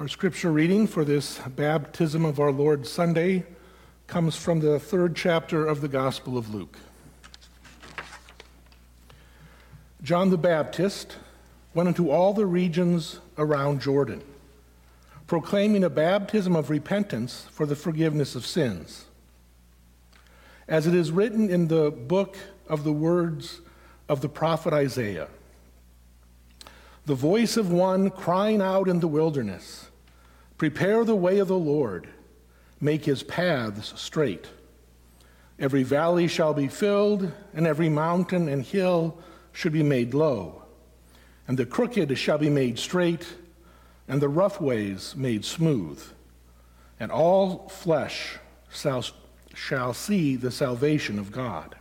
Our scripture reading for this Baptism of our Lord Sunday comes from the 3rd chapter of the Gospel of Luke. John the Baptist went into all the regions around Jordan, proclaiming a baptism of repentance for the forgiveness of sins. As it is written in the book of the words of the prophet Isaiah, the voice of one crying out in the wilderness, prepare the way of the Lord, make his paths straight. Every valley shall be filled, and every mountain and hill should be made low. And the crooked shall be made straight, and the rough ways made smooth. And all flesh shall see the salvation of God.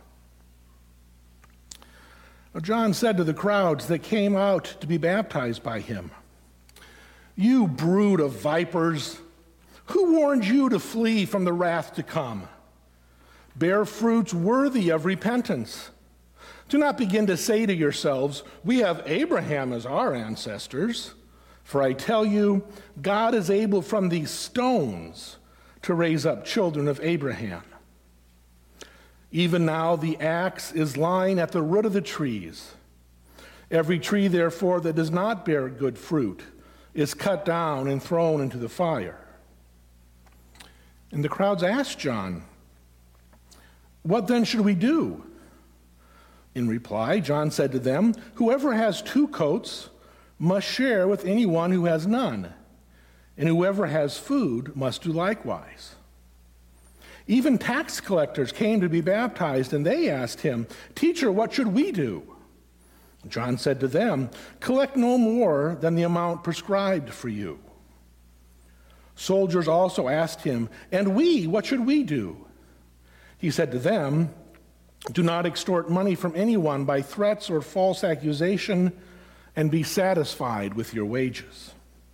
John said to the crowds that came out to be baptized by him, "You brood of vipers, who warned you to flee from the wrath to come? Bear fruits worthy of repentance. Do not begin to say to yourselves, 'We have Abraham as our ancestors.' For I tell you, God is able from these stones to raise up children of Abraham. Even now the axe is lying at the root of the trees. Every tree, therefore, that does not bear good fruit is cut down and thrown into the fire." And the crowds asked John, "What then should we do?" In reply, John said to them, "Whoever has 2 coats must share with anyone who has none, and whoever has food must do likewise." Even tax collectors came to be baptized, and they asked him, "Teacher, what should we do?" John said to them, "Collect no more than the amount prescribed for you." Soldiers also asked him, "And we, what should we do?" He said to them, "Do not extort money from anyone by threats or false accusation, and be satisfied with your wages."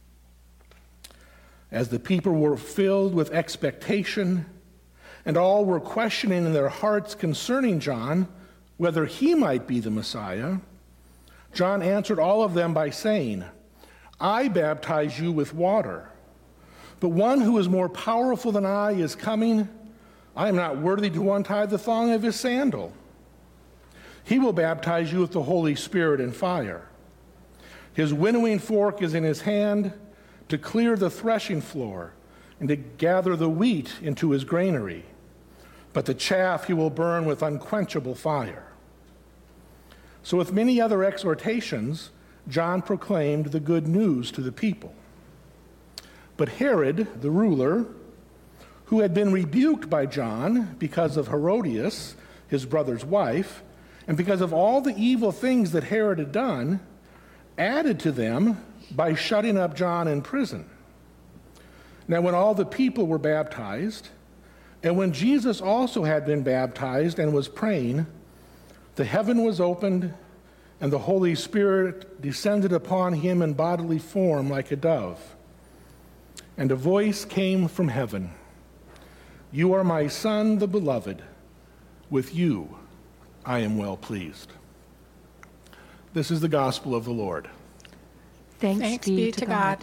As the people were filled with expectation, and all were questioning in their hearts concerning John whether he might be the Messiah, John answered all of them by saying, "I baptize you with water, but one who is more powerful than I is coming. I am not worthy to untie the thong of his sandal. He will baptize you with the Holy Spirit and fire. His winnowing fork is in his hand to clear the threshing floor and to gather the wheat into his granary, but the chaff he will burn with unquenchable fire." So with many other exhortations, John proclaimed the good news to the people. But Herod, the ruler, who had been rebuked by John because of Herodias, his brother's wife, and because of all the evil things that Herod had done, added to them by shutting up John in prison. Now when all the people were baptized, and when Jesus also had been baptized and was praying, the heaven was opened, and the Holy Spirit descended upon him in bodily form like a dove. And a voice came from heaven, "You are my Son, the beloved. With you I am well pleased." This is the gospel of the Lord. Thanks be to God.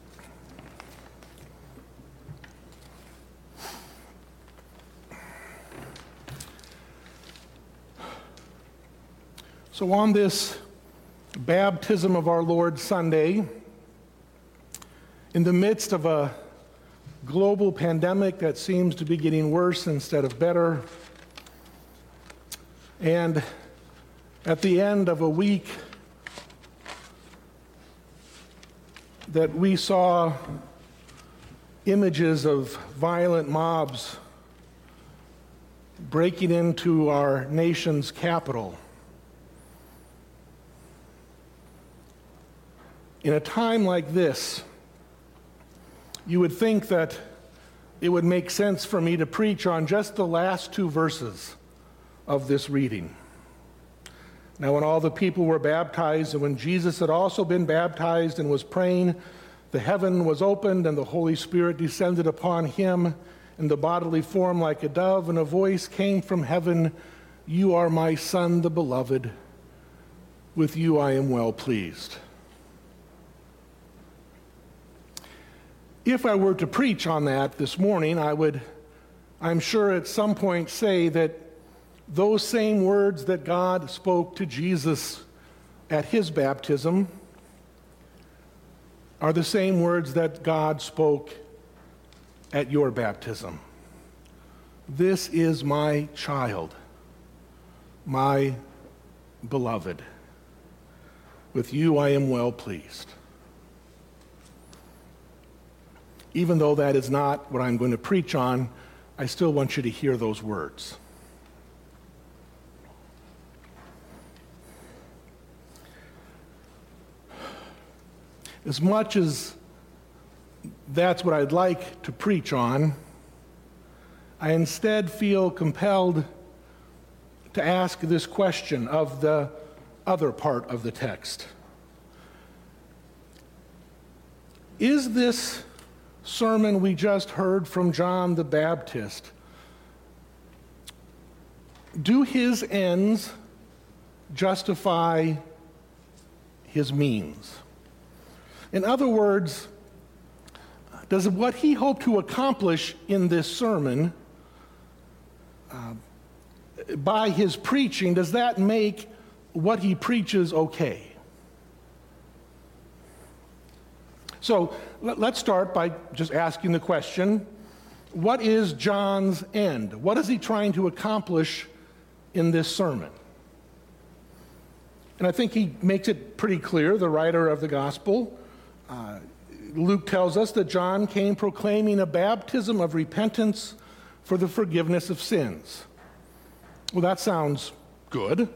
So on this Baptism of our Lord Sunday, in the midst of a global pandemic that seems to be getting worse instead of better, and at the end of a week that we saw images of violent mobs breaking into our nation's capital, in a time like this, you would think that it would make sense for me to preach on just the last 2 verses of this reading. Now, when all the people were baptized, and when Jesus had also been baptized and was praying, the heaven was opened, and the Holy Spirit descended upon him in the bodily form like a dove, and a voice came from heaven, "You are my Son, the beloved. With you I am well pleased." If I were to preach on that this morning, I'm sure at some point say that those same words that God spoke to Jesus at his baptism are the same words that God spoke at your baptism. This is my child, my beloved. With you I am well pleased. Even though that is not what I'm going to preach on, I still want you to hear those words. As much as that's what I'd like to preach on, I instead feel compelled to ask this question of the other part of the text. Is this sermon we just heard from John the Baptist, do his ends justify his means? In other words, does what he hoped to accomplish in this sermon by his preaching, does that make what he preaches okay? So let's start by just asking the question, what is John's end? What is he trying to accomplish in this sermon? And I think he makes it pretty clear, the writer of the gospel. Luke tells us that John came proclaiming a baptism of repentance for the forgiveness of sins. Well, that sounds good.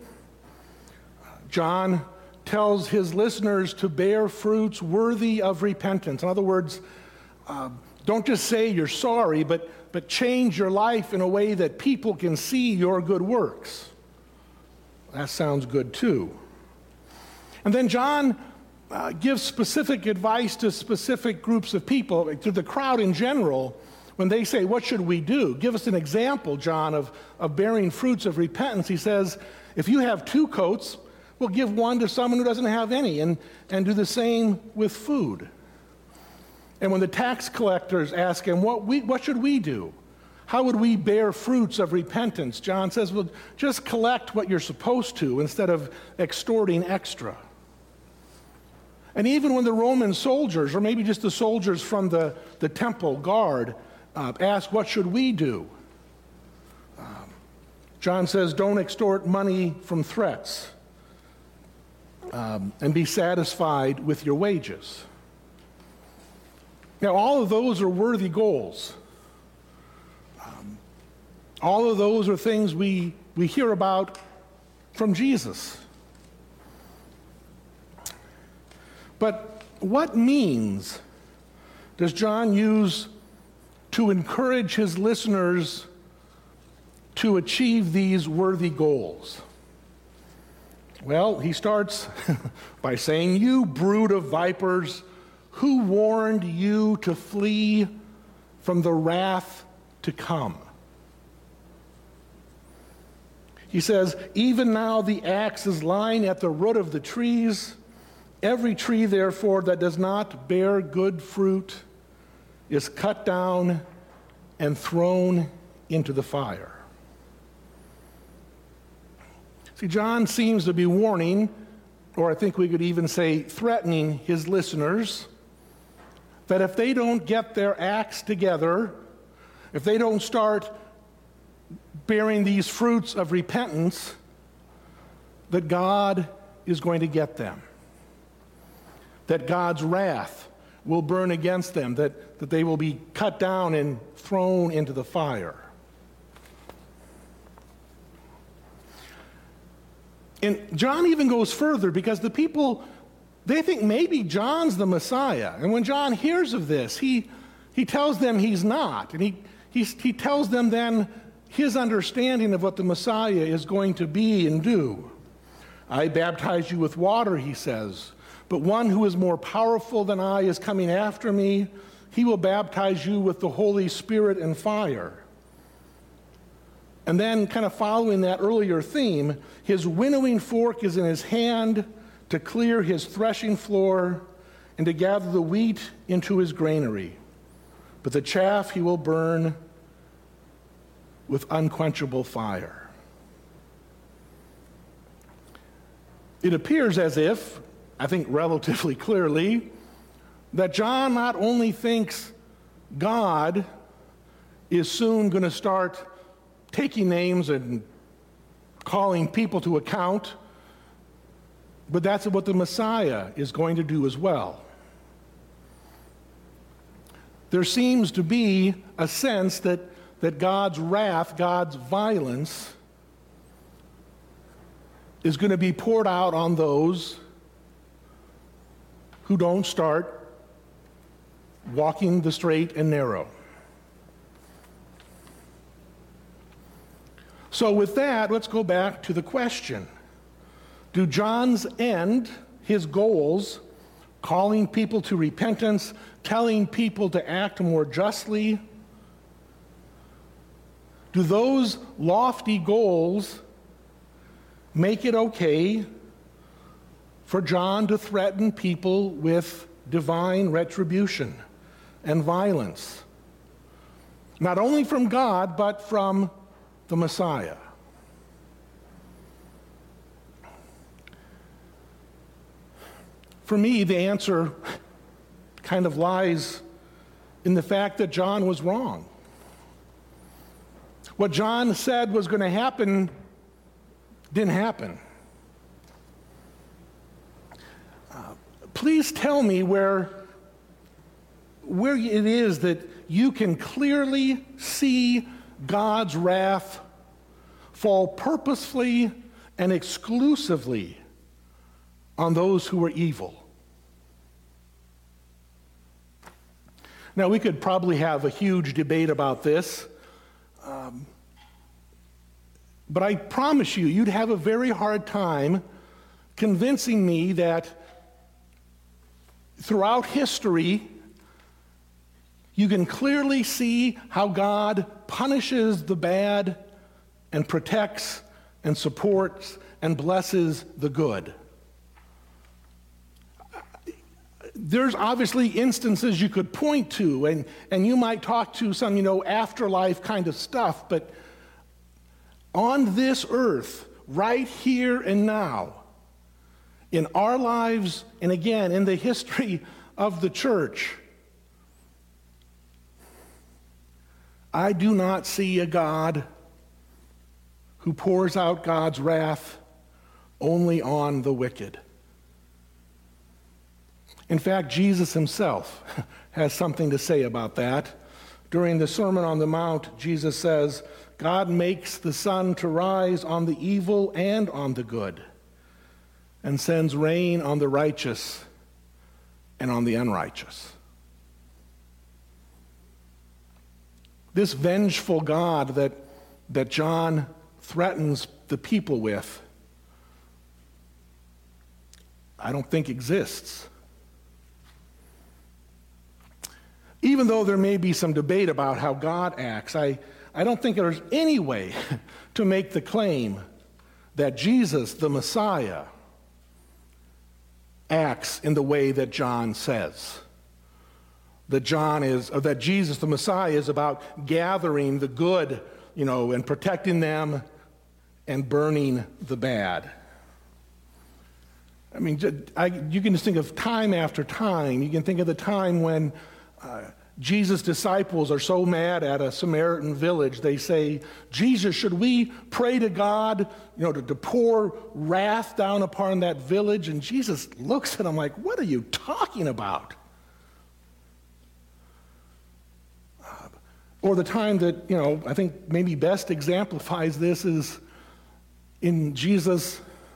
John tells his listeners to bear fruits worthy of repentance. In other words, don't just say you're sorry, but change your life in a way that people can see your good works. That sounds good too. And then John gives specific advice to specific groups of people, to the crowd in general, when they say, what should we do? Give us an example, John, of bearing fruits of repentance. He says, if you have 2 coats, well, give one to someone who doesn't have any, and do the same with food. And when the tax collectors ask him, what should we do? How would we bear fruits of repentance? John says, well, just collect what you're supposed to instead of extorting extra. And even when the Roman soldiers, or maybe just the soldiers from the temple guard, ask, what should we do? John says, don't extort money from threats, and be satisfied with your wages. Now, all of those are worthy goals. All of those are things we hear about from Jesus. But what means does John use to encourage his listeners to achieve these worthy goals? Well, he starts by saying, you brood of vipers, who warned you to flee from the wrath to come? He says, even now the axe is lying at the root of the trees. Every tree, therefore, that does not bear good fruit is cut down and thrown into the fire. See, John seems to be warning, or I think we could even say threatening his listeners, that if they don't get their acts together, if they don't start bearing these fruits of repentance, that God is going to get them. That God's wrath will burn against them, that they will be cut down and thrown into the fire. And John even goes further because the people, they think maybe John's the Messiah. And when John hears of this, he tells them he's not. And he tells them then his understanding of what the Messiah is going to be and do. I baptize you with water, he says, but one who is more powerful than I is coming after me. He will baptize you with the Holy Spirit and fire. And then, kind of following that earlier theme, his winnowing fork is in his hand to clear his threshing floor and to gather the wheat into his granary. but the chaff he will burn with unquenchable fire. It appears as if, I think relatively clearly, that John not only thinks God is soon going to start taking names and calling people to account, but that's what the Messiah is going to do as well. There seems to be a sense that God's wrath, God's violence, is going to be poured out on those who don't start walking the straight and narrow. So with that, let's go back to the question. Do John's end, his goals, calling people to repentance, telling people to act more justly, do those lofty goals make it okay for John to threaten people with divine retribution and violence? Not only from God, but from the Messiah. For me, the answer kind of lies in the fact that John was wrong. What John said was going to happen didn't happen. Please tell me where it is that you can clearly see God's wrath fall purposefully and exclusively on those who are evil. Now, we could probably have a huge debate about this, but I promise you, you'd have a very hard time convincing me that throughout history, you can clearly see how God punishes the bad and protects and supports and blesses the good. There's obviously instances you could point to, and you might talk to some, afterlife kind of stuff, but on this earth, right here and now, in our lives, and again, in the history of the church, I do not see a God who pours out God's wrath only on the wicked. In fact, Jesus himself has something to say about that. During the Sermon on the Mount, Jesus says, God makes the sun to rise on the evil and on the good, and sends rain on the righteous and on the unrighteous. This vengeful God that John threatens the people with, I don't think exists. Even though there may be some debate about how God acts, I don't think there's any way to make the claim that Jesus, the Messiah, acts in the way that John says. That Jesus, the Messiah, is about gathering the good, and protecting them and burning the bad. I mean, you can just think of time after time. You can think of the time when Jesus' disciples are so mad at a Samaritan village, they say, Jesus, should we pray to God, to pour wrath down upon that village? And Jesus looks at them like, what are you talking about? Or the time that, I think maybe best exemplifies this is in Jesus'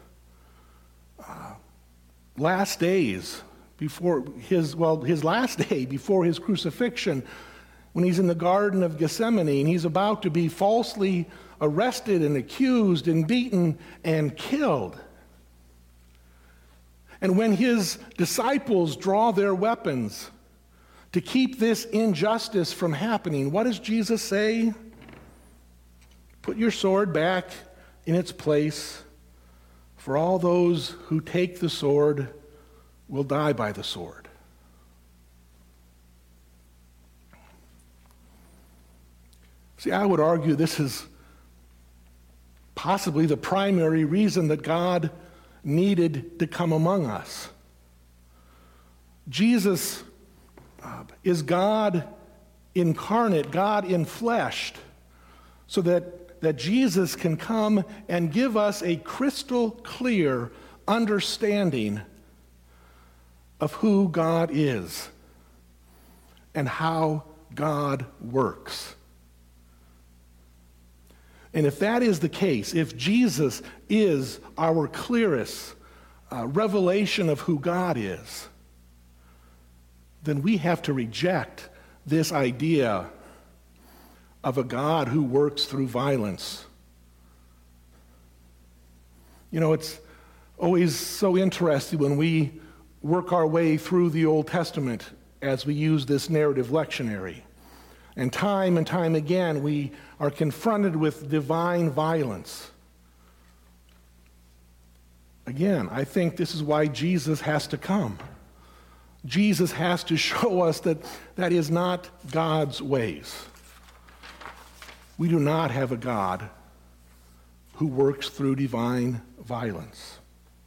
last days, before his last day before his crucifixion, when he's in the Garden of Gethsemane and he's about to be falsely arrested and accused and beaten and killed. And when his disciples draw their weapons to keep this injustice from happening, what does Jesus say? Put your sword back in its place, for all those who take the sword will die by the sword. See, I would argue this is possibly the primary reason that God needed to come among us. Jesus is God incarnate, God enfleshed, so that Jesus can come and give us a crystal clear understanding of who God is and how God works. And if that is the case, if Jesus is our clearest revelation of who God is, then we have to reject this idea of a God who works through violence. You know, it's always so interesting when we work our way through the Old Testament as we use this narrative lectionary. And time again, we are confronted with divine violence. Again, I think this is why Jesus has to come. Jesus has to show us that that is not God's ways. We do not have a God who works through divine violence.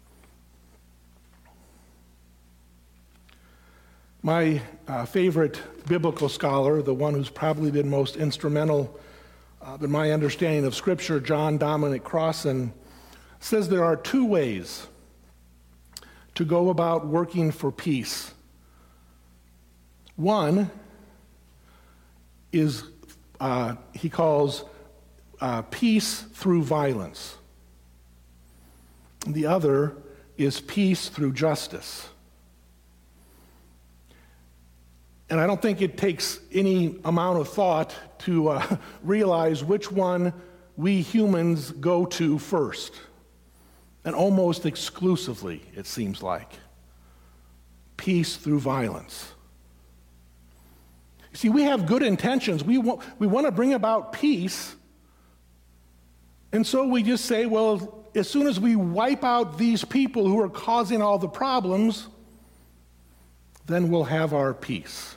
My favorite biblical scholar, the one who's probably been most instrumental in my understanding of Scripture, John Dominic Crossan, says there are two ways to go about working for peace. One is, he calls peace through violence. The other is peace through justice. And I don't think it takes any amount of thought to realize which one we humans go to first. And almost exclusively, it seems like. Peace through violence. See, we have good intentions. We want to bring about peace. And so we just say, well, as soon as we wipe out these people who are causing all the problems, then we'll have our peace.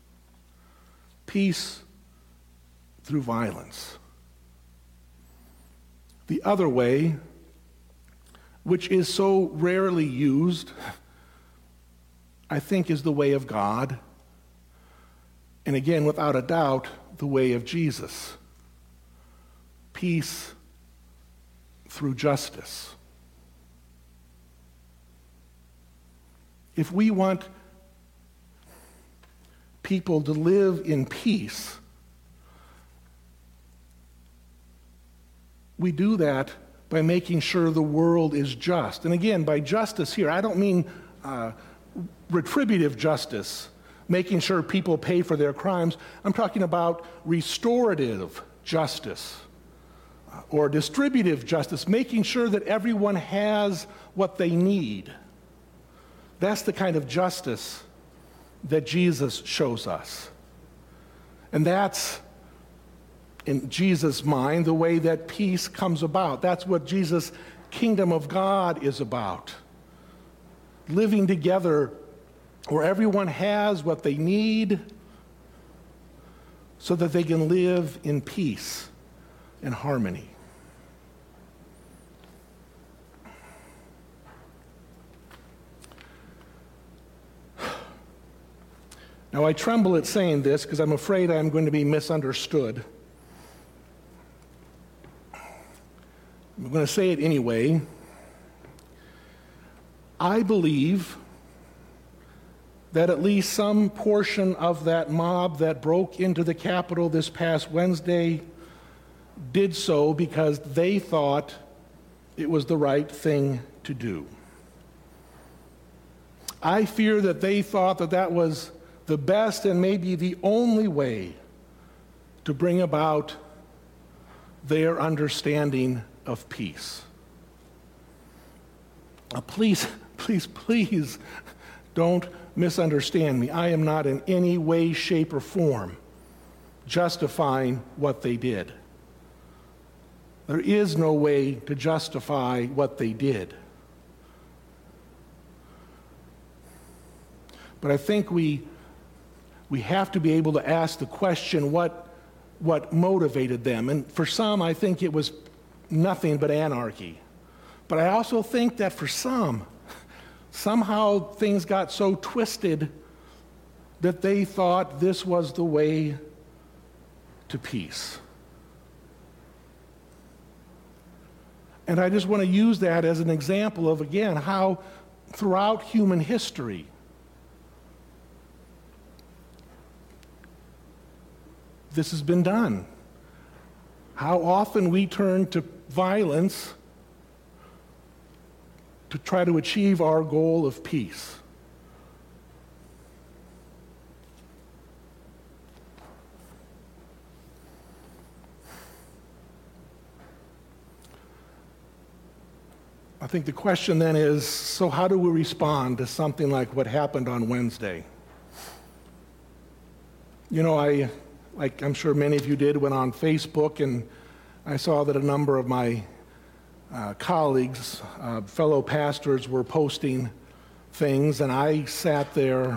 Peace through violence. The other way, which is so rarely used, I think is the way of God. And again, without a doubt, the way of Jesus. Peace through justice. If we want people to live in peace, we do that by making sure the world is just. And again, by justice here, I don't mean retributive justice, making sure people pay for their crimes. I'm talking about restorative justice or distributive justice, making sure that everyone has what they need. That's the kind of justice that Jesus shows us. And that's, in Jesus' mind, the way that peace comes about. That's what Jesus' kingdom of God is about. Living together where everyone has what they need so that they can live in peace and harmony. Now, I tremble at saying this because I'm afraid I'm going to be misunderstood. I'm going to say it anyway. I believe that at least some portion of that mob that broke into the Capitol this past Wednesday did so because they thought it was the right thing to do. I fear that they thought that that was the best and maybe the only way to bring about their understanding of peace. Please don't misunderstand me. I am not in any way, shape, or form justifying what they did. There is no way to justify what they did. But I think we have to be able to ask the question, what what motivated them. And for some, I think it was nothing but anarchy. But I also think that for some, somehow things got so twisted that they thought this was the way to peace. And I just want to use that as an example of, again, how throughout human history, this has been done. How often we turn to violence to try to achieve our goal of peace. I think the question then is, so how do we respond to something like what happened on Wednesday? You know, like I'm sure many of you did, went on Facebook, and I saw that a number of my colleagues, fellow pastors, were posting things, and I sat there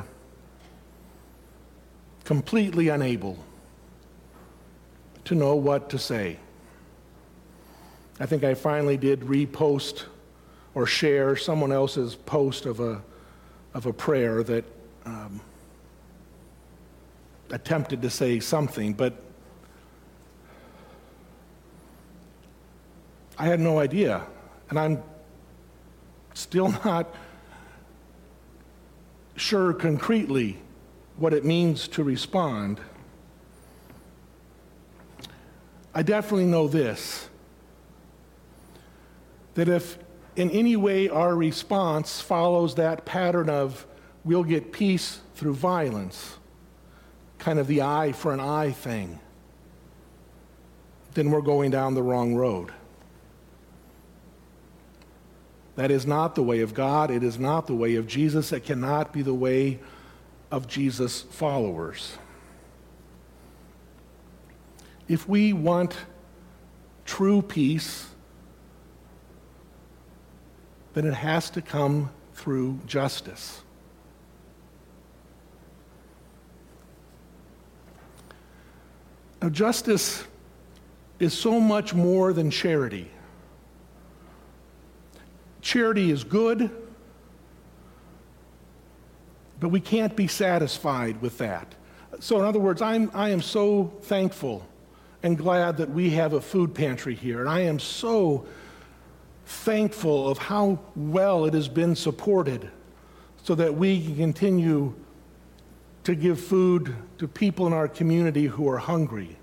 completely unable to know what to say. I think I finally did repost or share someone else's post of a prayer that attempted to say something, but I had no idea, and I'm still not sure concretely what it means to respond. I definitely know this, that if in any way our response follows that pattern of we'll get peace through violence, kind of the eye for an eye thing, then we're going down the wrong road. That is not the way of God. It is not the way of Jesus. It cannot be the way of Jesus' followers. If we want true peace, then it has to come through justice. Now, justice is so much more than charity. Charity is good, but we can't be satisfied with that. So in other words, I am so thankful and glad that we have a food pantry here, and I am so thankful of how well it has been supported so that we can continue to give food to people in our community who are hungry.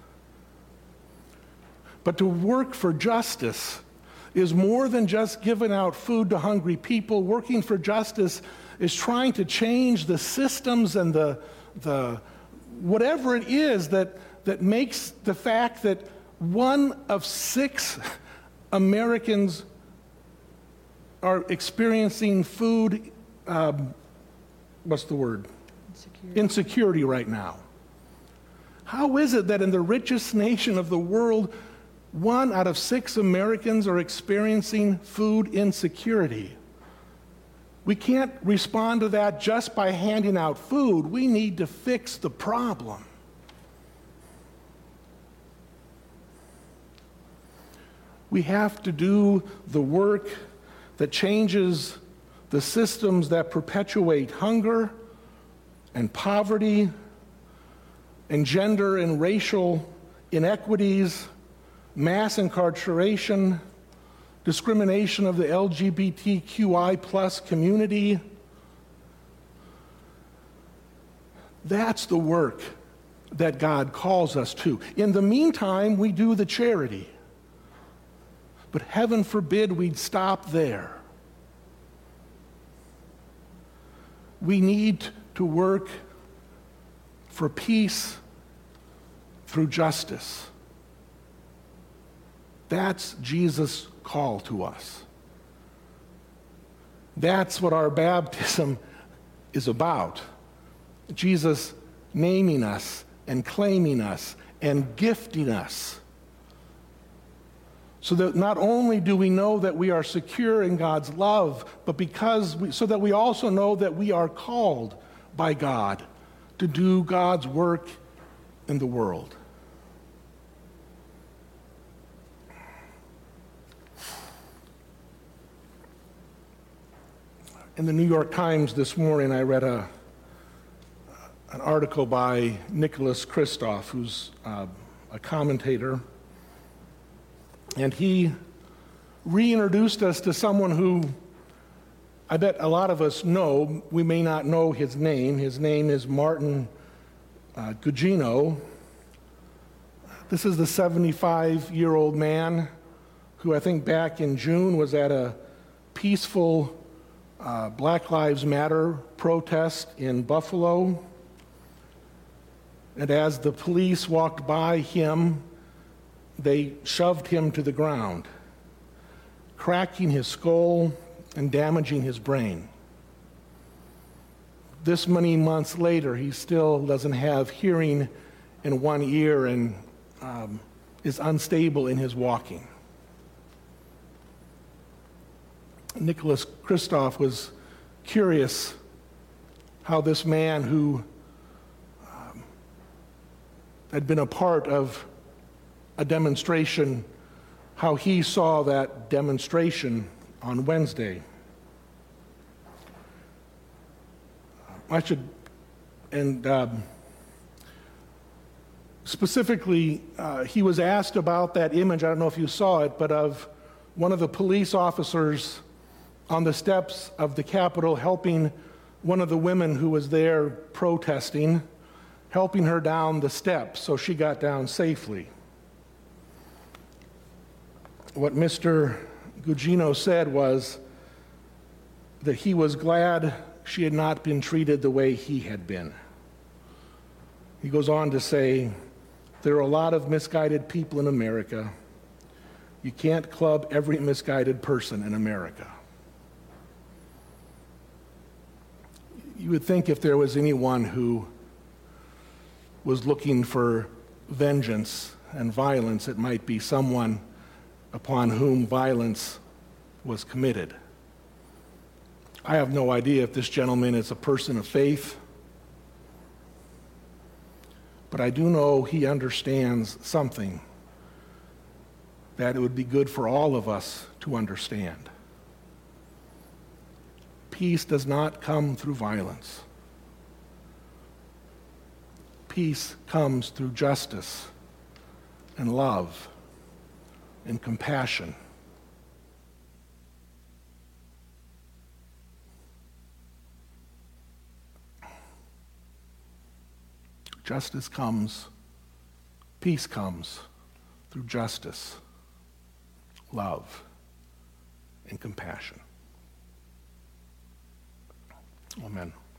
But to work for justice is more than just giving out food to hungry people. Working for justice is trying to change the systems and the whatever it is that makes the fact that 1 of 6 Americans are experiencing food, insecurity right now. How is it that in the richest nation of the world, 1 out of 6 Americans are experiencing food insecurity? We can't respond to that just by handing out food. We need to fix the problem. We have to do the work that changes the systems that perpetuate hunger and poverty and gender and racial inequities, mass incarceration, discrimination of the LGBTQI plus community. That's the work that God calls us to. In the meantime, we do the charity. But heaven forbid we'd stop there. We need to work for peace through justice. That's Jesus' call to us. That's what our baptism is about. Jesus naming us and claiming us and gifting us. So that not only do we know that we are secure in God's love, but so that we also know that we are called by God to do God's work in the world. In the New York Times this morning, I read an article by Nicholas Kristof, who's a commentator, and he reintroduced us to someone who I bet a lot of us know. We may not know his name. His name is Martin Gugino. This is the 75-year-old man who I think back in June was at a peaceful Black Lives Matter protest in Buffalo. And as the police walked by him, they shoved him to the ground, cracking his skull and damaging his brain. This many months later, he still doesn't have hearing in one ear and is unstable in his walking. Nicholas Kristof was curious how this man who had been a part of a demonstration, how he saw that demonstration on Wednesday. Specifically, he was asked about that image, I don't know if you saw it, but of one of the police officers on the steps of the Capitol helping one of the women who was there protesting, helping her down the steps so she got down safely. What Mr. Gugino said was that he was glad she had not been treated the way he had been. He goes on to say, there are a lot of misguided people in America. You can't club every misguided person in America. You would think if there was anyone who was looking for vengeance and violence, it might be someone upon whom violence was committed. I have no idea if this gentleman is a person of faith, but I do know he understands something that it would be good for all of us to understand. Peace does not come through violence. Peace comes through justice and love and compassion. Justice comes, peace comes through justice, love, and compassion. Amen.